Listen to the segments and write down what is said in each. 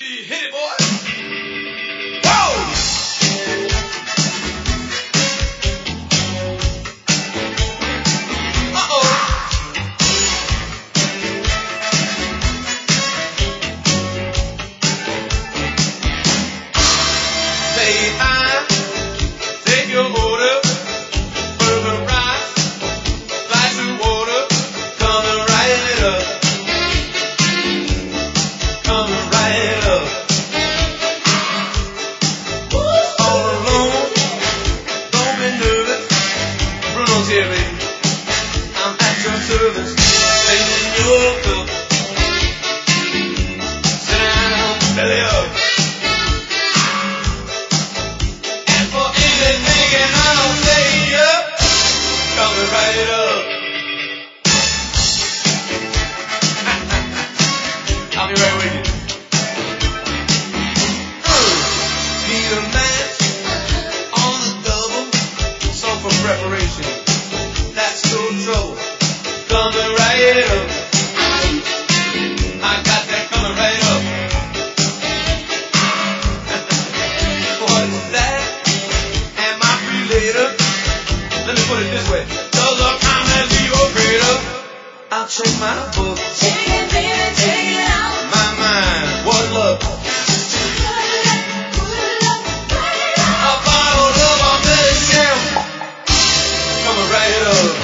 Hit it, boy. Whoa! Say I take your order, burger, rice, slice of water, coming right up, coming right up. All alone, don't be nervous. Bruno's here, baby. I'm at your service, singing your cup. Sit down, belly up. Coming right up. I'll be right with you. Need a match on the double. Song for preparation. That's no trouble. Coming right up. I got that coming right up. What's that? Am I free later? Let me put it this way. Does the time as the operator? I'll check my book. Check it, baby, check it out. My mind, what love? A bottle of our medicine. Coming right up.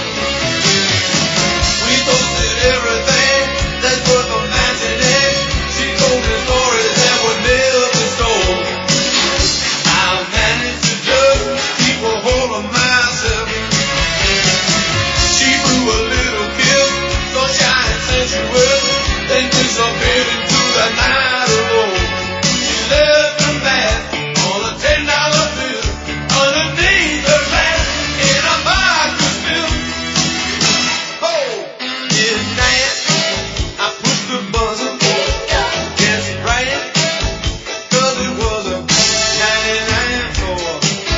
We toasted everything that's worth a mentioning. She told me stories that were never told. I managed to just keep a hold of myself. She blew a little kiss, sunshine and sensual, then disappeared into the night alone. She left the mat on a $10 bill underneath the glass in a vodka spill. Oh, midnight, I pushed the buzzer, guess right, 'cause it was a 99 floor.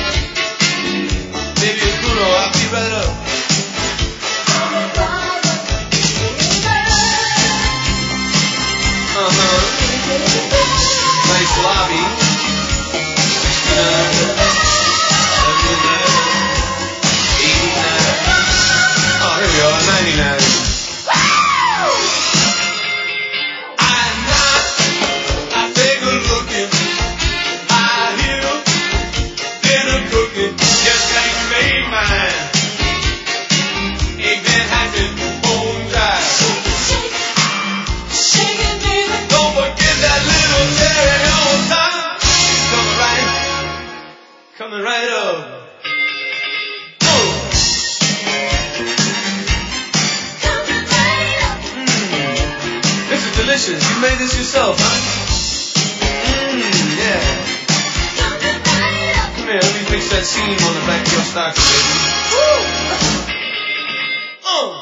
Baby, it's Bruno, I'll be right up. Nice lobby. 89. Oh, here we are, 99. I knock, I take a look in. I hear dinner cooking. Just can't make mine. Eggs and hatchet, bone dry. Shake it, baby. Don't forget that little cherry on top. Coming right up. Oh. Coming right up. This is delicious. You made this yourself, huh? Yeah. Coming right up. Come here, let me fix that seam on the back of your stocking, baby. Woo! Oh.